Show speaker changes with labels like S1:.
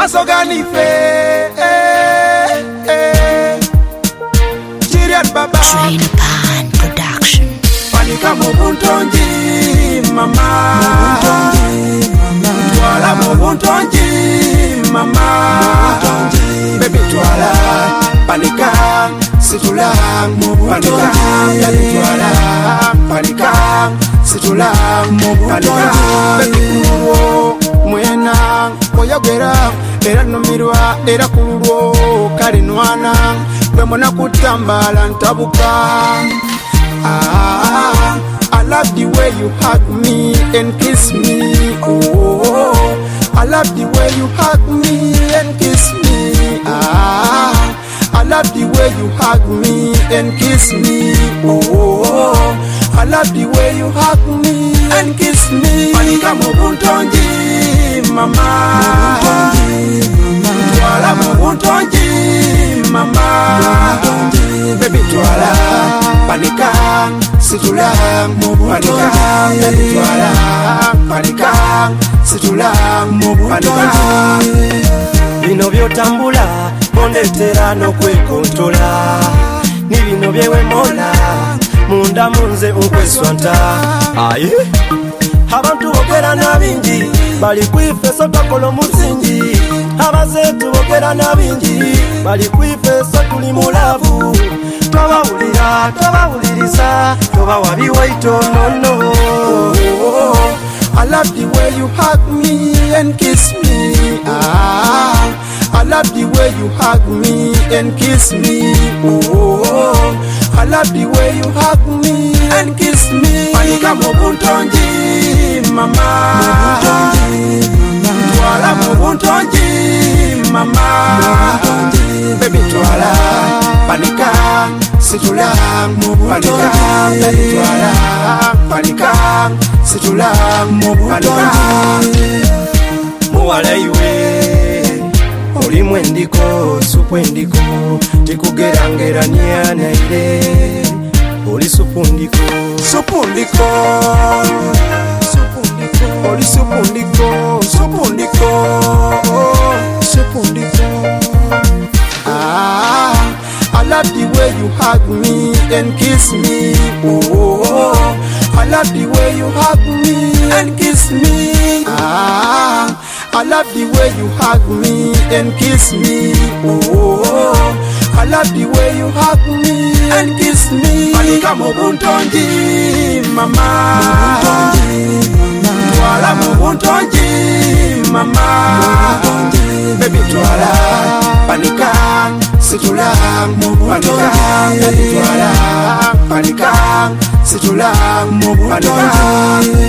S1: Masoganife Chiriat Baba
S2: Train Pan Production.
S1: Panika mubuntonji mama Twala mubuntonji mama Baby twala panika situla panika twala panika situla panika baby mwena oyogera era numirwa era kululwo kali nwana bwe mona kutambala ntabuka. I love the way you hug me and kiss me. Oh, I love the way you hug me and kiss me. I love the way you hug me and kiss me. Oh, I love the way you hug me and kiss me. Panika mubuntonji mama, twala mubuntonji mama, baby twala panika situla panika twala panika situla panika.
S3: Bino byotambula ondetera n'okwekontola ni bino byewemola munda munze nkweswanta. Aye abantu bogera nabingi bali kwifeso tokola omusingi abazetu bogera nabingi bali kwifeso tuli mulavu tobawuliriza tobawabi waito nono.
S1: I love the way you hug me and kiss me. I love the way you hug me and kiss me. Oh, I love the way you hug me and kiss me. Panika mubuntonji mama, twala mubuntonji mama, baby twala panika situla panika twala panika situla panika.
S3: Muwala iwe oli mwendiko supwendiko tikugerangerania naire oli supundiko
S1: supundiko oli supundiko supundiko supundiko. I love the way you hug me and kiss me. Oh, I love the way you hug me and kiss me. I love the way you hug me and kiss me. Oh, I love the way you hug me and kiss me. Panika mubuntonji mama, twala mubuntonji mama, baby twala panika situla panika twala panika situla panika.